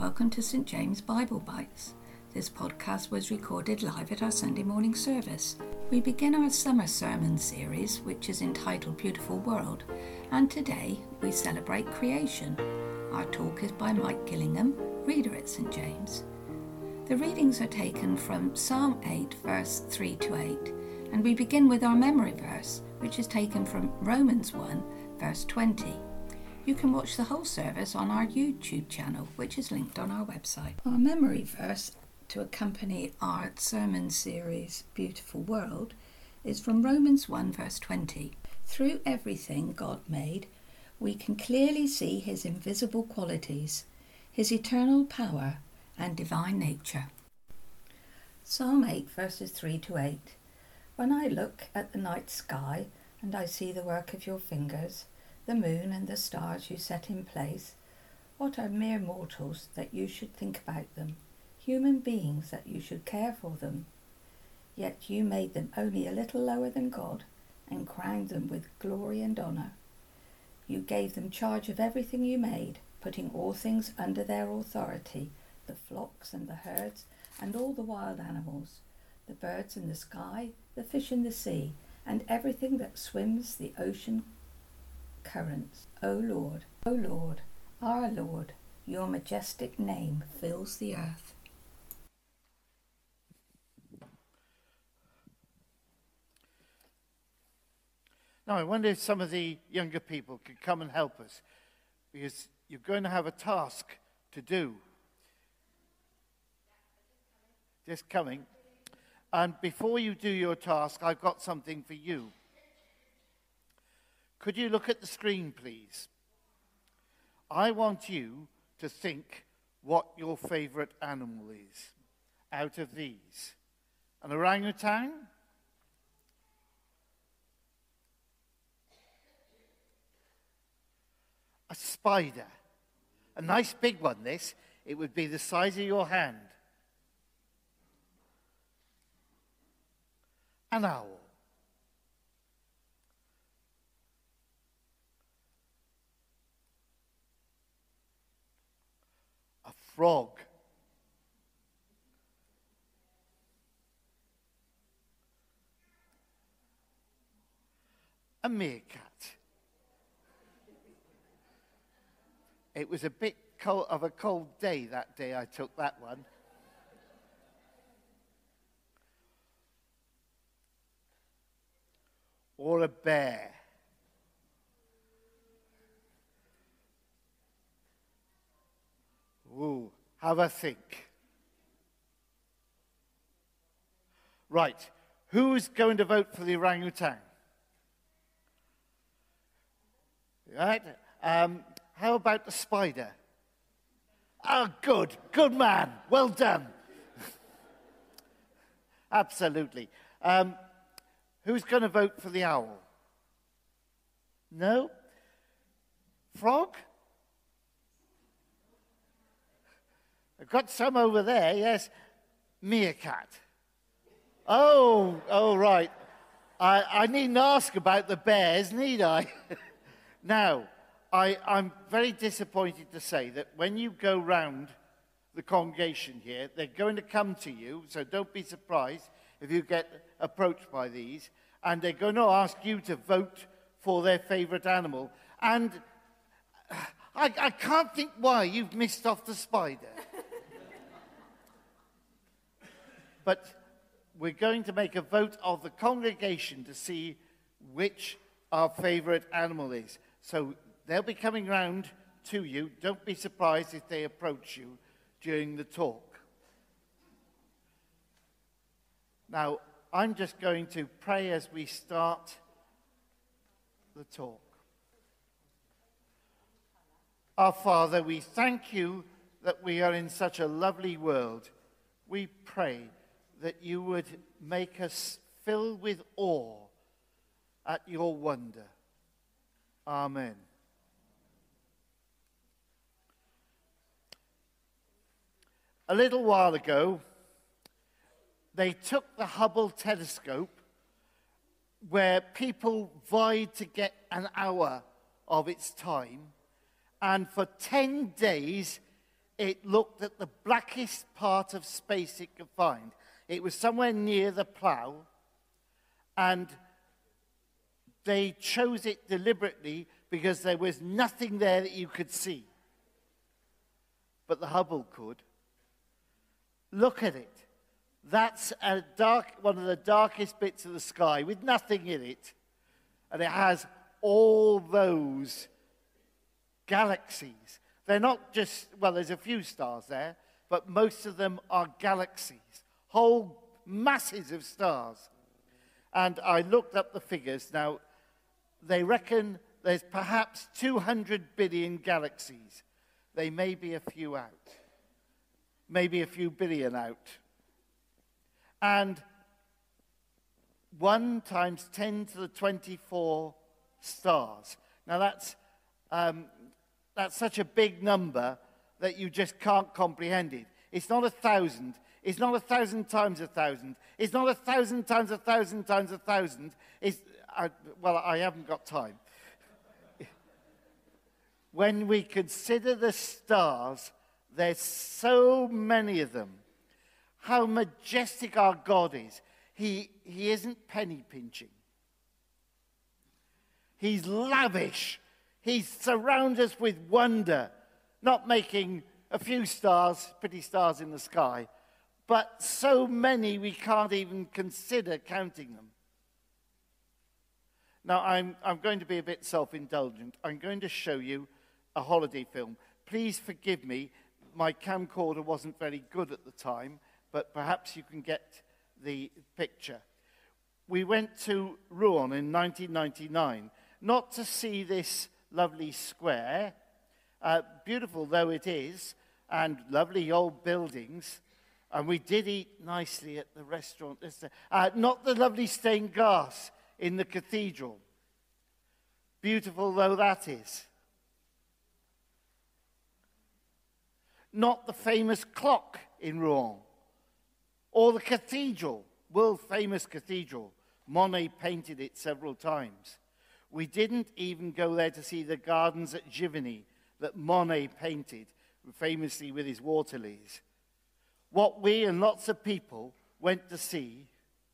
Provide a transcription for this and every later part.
welcome to St James Bible Bites. This podcast was recorded live at our Sunday morning service. We begin our summer sermon series, which is entitled Beautiful World, and today we celebrate creation. Our talk is by Mike Gillingham, reader at St James. The readings are taken from Psalm 8, verse 3 to 8, and we begin with our memory verse, which is taken from Romans 1, verse 20. You can watch the whole service on our YouTube channel, which is linked on our website. Our memory verse to accompany our sermon series, Beautiful World, is from Romans 1, verse 20. Through everything God made, we can clearly see his invisible qualities, his eternal power and divine nature. Psalm 8, verses 3 to 8. When I look at the night sky and I see the work of your fingers, the moon and the stars you set in place, what are mere mortals that you should think about them, human beings that you should care for them? Yet you made them only a little lower than God and crowned them with glory and honour. You gave them charge of everything you made, putting all things under their authority, the flocks and the herds and all the wild animals, the birds in the sky, the fish in the sea, and everything that swims the ocean currents. O Lord, our Lord, your majestic name fills the earth. Now, I wonder if some of the younger people could come and help us, because you're going to have a task to do. Just coming. And before you do your task, I've got something for you. Could you look at the screen, please? I want you to think what your favorite animal is out of these. An orangutan? A spider. A nice big one, this. It would be the size of your hand. An owl. A frog. A meerkat. It was a bit cold, of a cold day that day I took that one. Or a bear. Ooh, have a think. Right, who's going to vote for the orangutan? Right, how about the spider? Oh, good man, well done. Absolutely. Who's going to vote for the owl? No? Frog? I've got some over there, yes. Meerkat. Oh, right. I needn't ask about the bears, need I? Now, I'm very disappointed to say that when you go round the congregation here, they're going to come to you, so don't be surprised if you get approached by these, and they're going to ask you to vote for their favourite animal. And I can't think why you've missed off the spider. But we're going to make a vote of the congregation to see which our favourite animal is. So they'll be coming round to you. Don't be surprised if they approach you during the talk. Now, I'm just going to pray as we start the talk. Our Father, we thank you that we are in such a lovely world. We pray that you would make us fill with awe at your wonder. Amen. A little while ago, they took the Hubble telescope, where people vied to get an hour of its time, and for 10 days it looked at the blackest part of space it could find. It was somewhere near the plough, and they chose it deliberately because there was nothing there that you could see. But the Hubble could. Look at it. That's one of the darkest bits of the sky with nothing in it. And it has all those galaxies. They're not just, well, there's a few stars there, but most of them are galaxies, whole masses of stars. And I looked up the figures. Now, they reckon there's perhaps 200 billion galaxies. They may be a few out, maybe a few billion out. And 1 times 10 to the 24 stars. Now, that's such a big number that you just can't comprehend it. It's not 1,000. It's not 1,000 times 1,000. It's not 1,000 times 1,000 times 1,000. I haven't got time. When we consider the stars, there's so many of them. How majestic our God is. He isn't penny pinching. He's lavish. He surrounds us with wonder, not making a few stars, pretty stars in the sky, but so many we can't even consider counting them. Now, I'm going to be a bit self-indulgent. I'm going to show you a holiday film. Please forgive me. My camcorder wasn't very good at the time, but perhaps you can get the picture. We went to Rouen in 1999, not to see this lovely square, beautiful though it is, and lovely old buildings. And we did eat nicely at the restaurant. Not the lovely stained glass in the cathedral, beautiful though that is. Not the famous clock in Rouen, or the cathedral, world-famous cathedral. Monet painted it several times. We didn't even go there to see the gardens at Giverny that Monet painted, famously with his water lilies. What we and lots of people went to see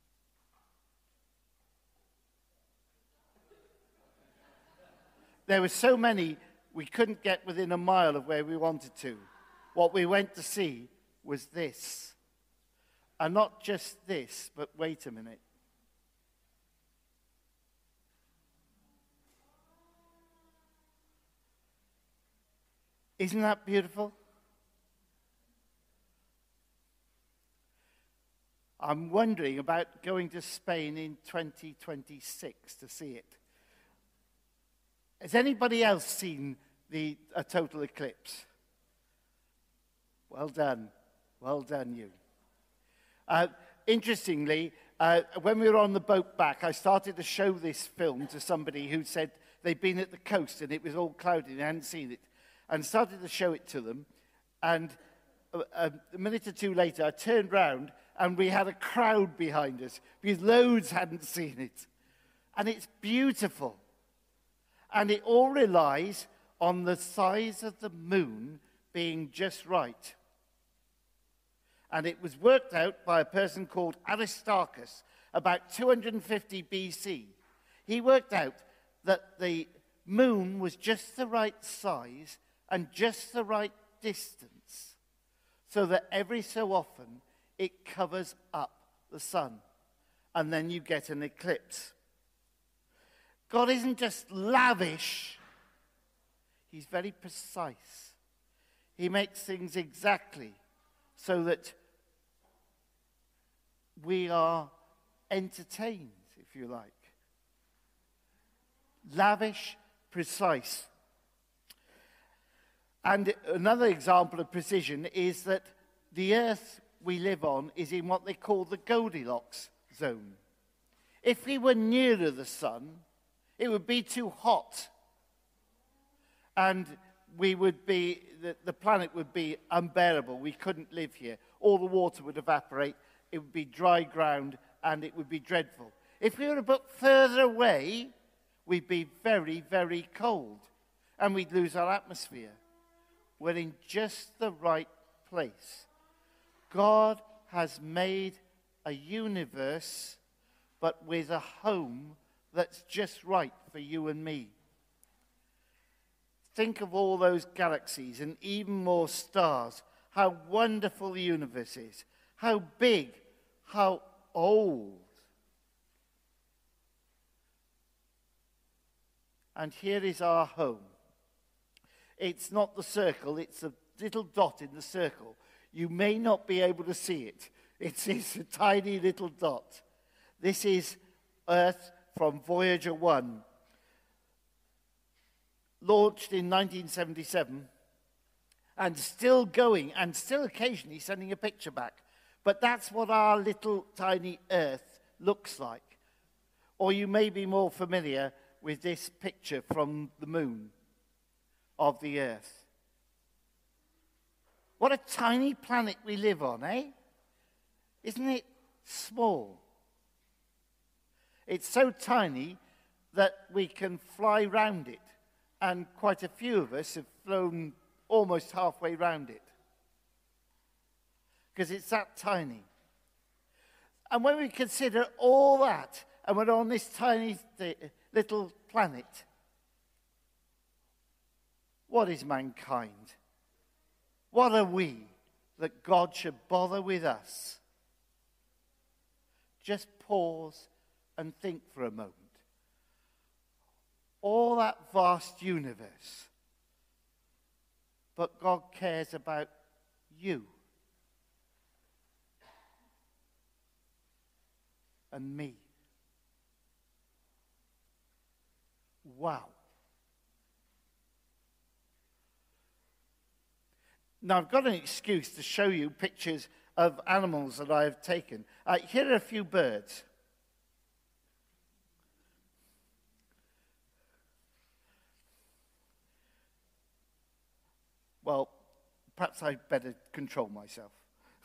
there were so many we couldn't get within a mile of where we wanted to. What we went to see was this. And not just this, but wait a minute. Isn't that beautiful? I'm wondering about going to Spain in 2026 to see it. Has anybody else seen a total eclipse? Well done. Well done, you. Interestingly, when we were on the boat back, I started to show this film to somebody who said they'd been at the coast and it was all cloudy and they hadn't seen it. And started to show it to them. And a minute or two later, I turned round and we had a crowd behind us because loads hadn't seen it. And it's beautiful. And it all relies on the size of the moon being just right. And it was worked out by a person called Aristarchus about 250 BC. He worked out that the moon was just the right size and just the right distance, so that every so often it covers up the sun, and then you get an eclipse. God isn't just lavish, he's very precise. He makes things exactly so that we are entertained, if you like. Lavish, precise. And another example of precision is that the earth we live on is in what they call the Goldilocks zone. If we were nearer the sun, it would be too hot. And the planet would be unbearable. We couldn't live here. All the water would evaporate. It would be dry ground, and it would be dreadful. If we were a bit further away, we'd be very, very cold, and we'd lose our atmosphere. we're in just the right place. God has made a universe, but with a home that's just right for you and me. Think of all those galaxies and even more stars. How wonderful the universe is. How big, how old. And here is our home. It's not the circle, it's a little dot in the circle. You may not be able to see it. It's a tiny little dot. This is Earth from Voyager 1. Launched in 1977 and still going and still occasionally sending a picture back. But that's what our little tiny Earth looks like. Or you may be more familiar with this picture from the moon of the Earth. What a tiny planet we live on, eh? Isn't it small? It's so tiny that we can fly round it. And quite a few of us have flown almost halfway round it. Because it's that tiny. And when we consider all that, and we're on this tiny little planet, what is mankind? What are we that God should bother with us? Just pause and think for a moment. All that vast universe, but God cares about you and me. Wow. Now, I've got an excuse to show you pictures of animals that I have taken. Here are a few birds. Well, perhaps I'd better control myself.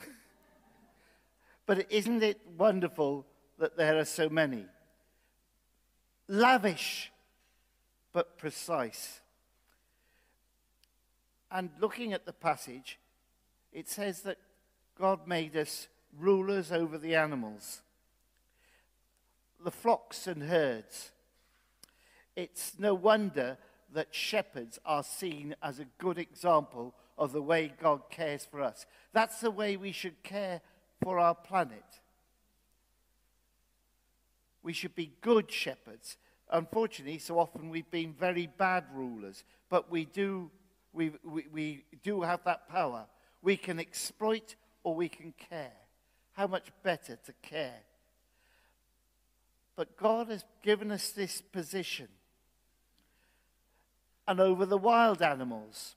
But isn't it wonderful that there are so many? Lavish, but precise. And looking at the passage, it says that God made us rulers over the animals, the flocks and herds. It's no wonder that shepherds are seen as a good example of the way God cares for us. That's the way we should care for our planet. We should be good shepherds. Unfortunately, so often we've been very bad rulers, but we do have that power. We can exploit or we can care. How much better to care. But God has given us this position. And over the wild animals,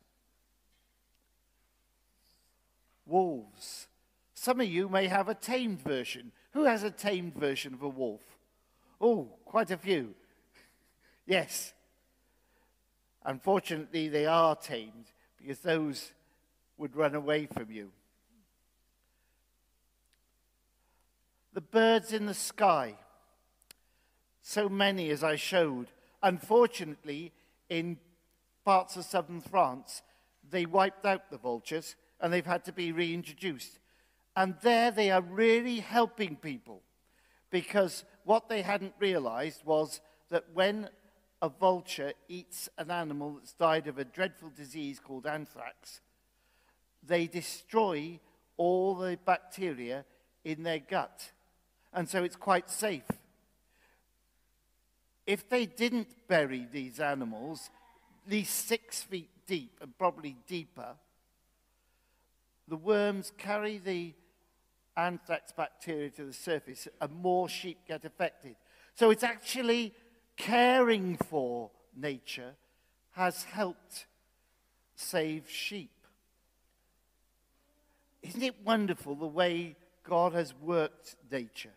wolves. Some of you may have a tamed version. Who has a tamed version of a wolf? Oh, quite a few. Yes. Unfortunately, they are tamed because those would run away from you. The birds in the sky. So many, as I showed. Unfortunately, in parts of southern France, they wiped out the vultures and they've had to be reintroduced. And there they are really helping people, because what they hadn't realized was that when a vulture eats an animal that's died of a dreadful disease called anthrax, they destroy all the bacteria in their gut. And so it's quite safe. If they didn't bury these animals, at least 6 feet deep and probably deeper, the worms carry the anthrax bacteria to the surface and more sheep get affected. So it's actually caring for nature has helped save sheep. Isn't it wonderful the way God has worked nature?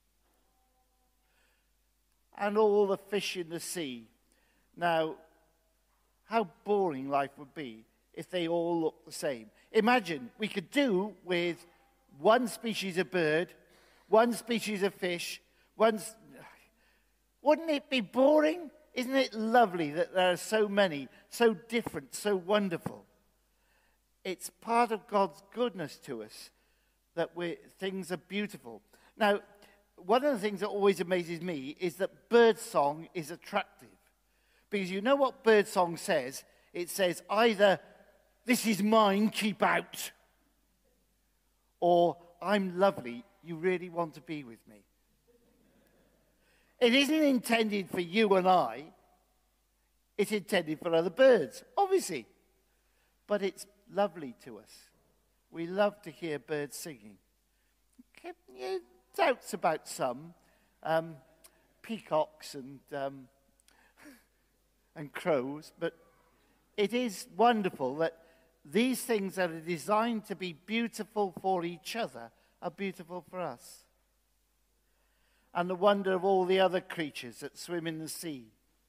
And all the fish in the sea. Now, how boring life would be if they all looked the same. Imagine we could do with one species of bird, one species of fish, wouldn't it be boring? Isn't it lovely that there are so many, so different, so wonderful? It's part of God's goodness to us that things are beautiful. Now, one of the things that always amazes me is that birdsong is attractive. Because you know what birdsong says? It says either, "This is mine, keep out," or "I'm lovely, you really want to be with me." It isn't intended for you and I. It's intended for other birds, obviously. But it's lovely to us. We love to hear birds singing. Doubts about some. Peacocks and crows. But it is wonderful that these things that are designed to be beautiful for each other are beautiful for us. And the wonder of all the other creatures that swim in the sea.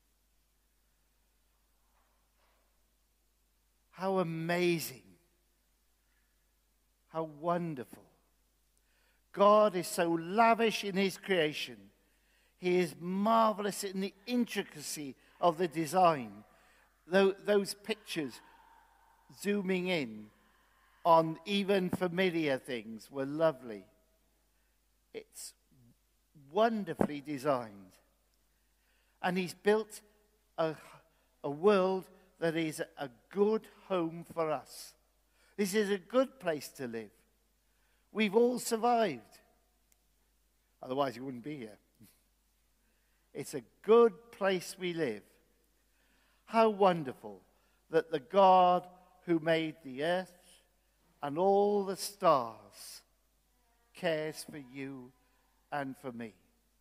How amazing. How wonderful. God is so lavish in his creation. He is marvelous in the intricacy of the design. Those pictures zooming in on even familiar things were lovely. It's wonderfully designed. And he's built a world that is a good home for us. This is a good place to live. We've all survived. Otherwise, you wouldn't be here. It's a good place we live. How wonderful that the God who made the earth and all the stars cares for you and for me.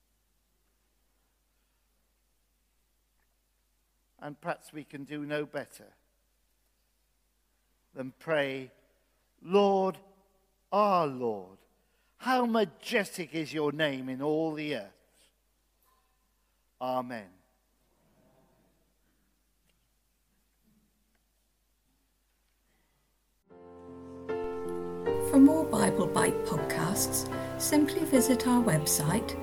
And perhaps we can do no better than pray, "Lord, our Lord, how majestic is your name in all the earth." Amen. For more Bible Bite podcasts, simply visit our website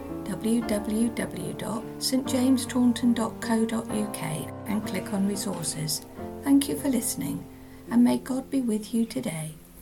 www.stjamestaunton.co.uk and click on resources. Thank you for listening, and may God be with you today.